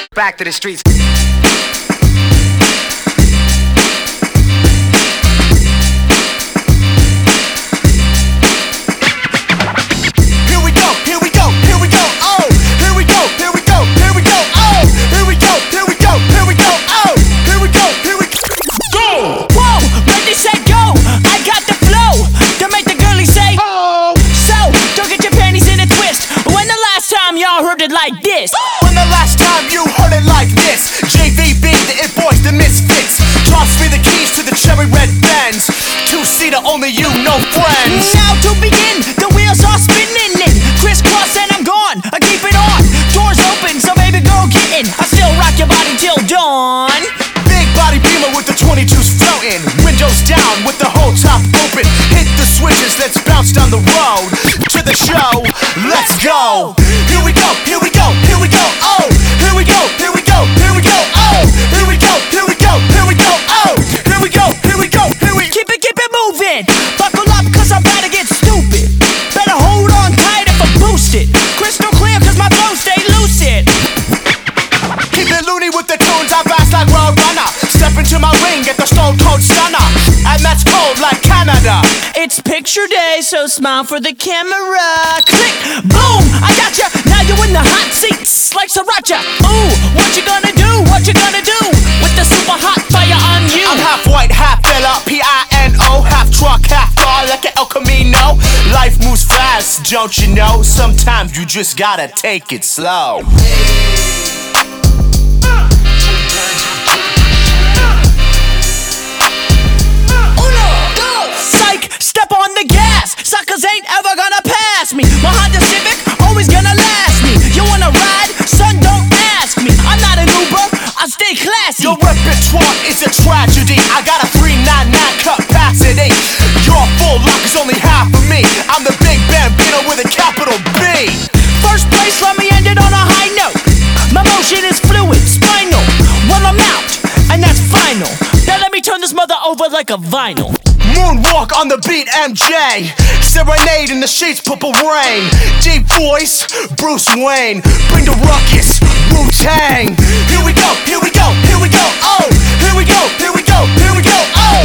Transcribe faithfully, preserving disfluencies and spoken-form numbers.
Back to the streets. Like this. When the last time you heard it like this? J V B, the It Boys, the Misfits. Toss me the keys to the cherry red Benz. Two-seater, only you, no friends. Now to begin, the wheels are spinning in. Crisscross and I'm gone, I keep it on. Doors open, so baby girl get in. I still rock your body till dawn. Big body Beamer with the twenty-twos floating. Windows down with the whole top open. Hit the switches, let's bounce down the road. To the show, let's go. Here we go, here we go, here we go, oh. Here we go, here we go, here we go, oh. Here we go, here we go, here we go, oh. Here we go, here we go, here we Keep it, keep it moving. Buckle up, cause I'm about to get stupid. Better hold on tight if I boost it. Crystal clear, cause my flow stay lucid. Keep it loony with the tunes, I fast like Road Runner. Step into my ring, get the Stone Cold Stunner. And that's cold like Canada. It's picture day, so smile for the camera. Click, boom, I got ya. Now you're in the hot seats like Sriracha. Ooh, what you gonna do? What you gonna do with the super hot fire on you? I'm half white, half fella, P I N O. Half truck, half car, like an El Camino. Life moves fast, don't you know? Sometimes you just gotta take it slow. Step on the gas, suckers ain't ever gonna pass me. My Honda Civic, always gonna last me. You wanna ride? Son, don't ask me. I'm not an Uber, I stay classy. Your repertoire is a tragedy. I got a three ninety-nine capacity. Your full lock is only half of me. I'm the Big Bambino with a capital B. First place, let me end it on a high note. My motion is fluid, spinal. Well, I'm out, and that's final. Now let me turn this mother over like a vinyl. Moonwalk on the beat, M J. Serenade in the sheets, purple rain. Deep voice, Bruce Wayne. Bring the ruckus, Wu-Tang. Here we go, here we go, here we go, oh. Here we go, here we go, here we go, oh.